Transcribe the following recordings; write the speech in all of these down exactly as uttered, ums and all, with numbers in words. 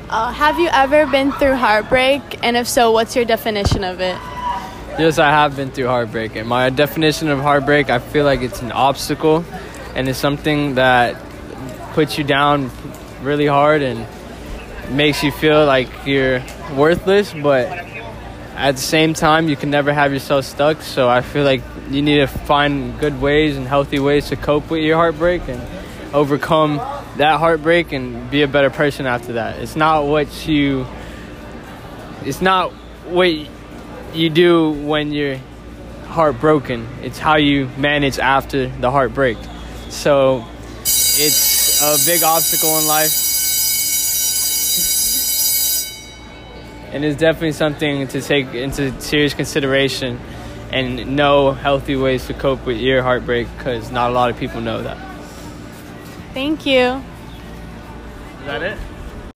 Uh, have you ever been through heartbreak? And if so, what's your definition of it? Yes, I have been through heartbreak. And my definition of heartbreak, I feel like it's an obstacle. And it's something that puts you down really hard and makes you feel like you're worthless. But at the same time, you can never have yourself stuck. So I feel like you need to find good ways and healthy ways to cope with your heartbreak and overcome that heartbreak and be a better person after that. It's not what you it's not what you do when you're heartbroken. It's how you manage after the heartbreak. So it's a big obstacle in life. And it's definitely something to take into serious consideration and know healthy ways to cope with your heartbreak, because not a lot of people know that. Thank you. Is that it?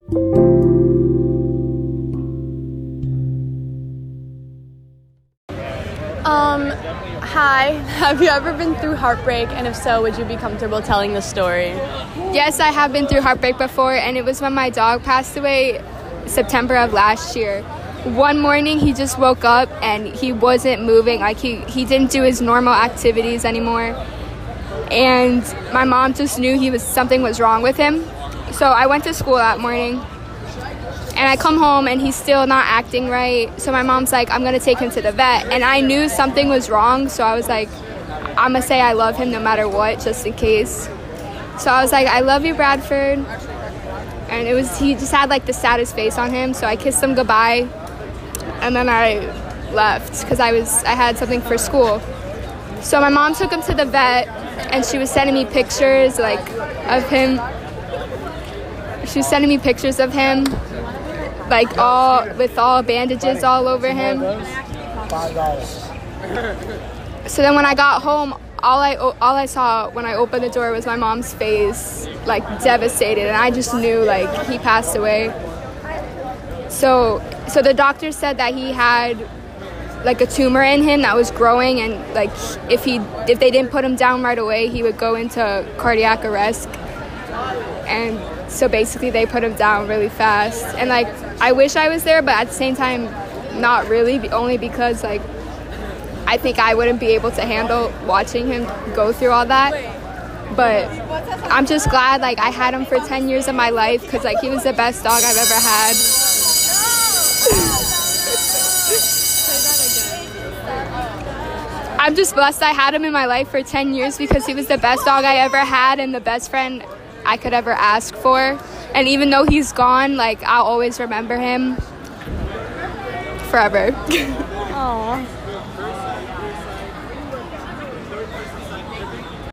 Um, hi. Have you ever been through heartbreak? And if so, would you be comfortable telling the story? Yes, I have been through heartbreak before, and it was when my dog passed away September of last year. One morning, he just woke up and he wasn't moving. Like, he, he didn't do his normal activities anymore. And my mom just knew he was something was wrong with him. So I went to school that morning, and I come home and he's still not acting right. So my mom's like, I'm gonna take him to the vet. And I knew something was wrong, so I was like, I'm gonna say I love him no matter what, just in case. So I was like, I love you, Bradford. And it was, he just had like the saddest face on him. So I kissed him goodbye, and then I left because I was I had something for school. So my mom took him to the vet, and she was sending me pictures like of him. She was sending me pictures of him, like all with all bandages all over him. So then when I got home, all I all I saw when I opened the door was my mom's face, like devastated, and I just knew like he passed away. So so the doctor said that he had like a tumor in him that was growing, and like if he if they didn't put him down right away, he would go into cardiac arrest. And so basically they put him down really fast. And like I wish I was there, but at the same time not really, only because like I think I wouldn't be able to handle watching him go through all that. But I'm just glad like I had him for ten years of my life, because like he was the best dog I've ever had. I'm just blessed I had him in my life for ten years, because he was the best dog I ever had and the best friend I could ever ask for. And even though he's gone, like I'll always remember him forever. Aww.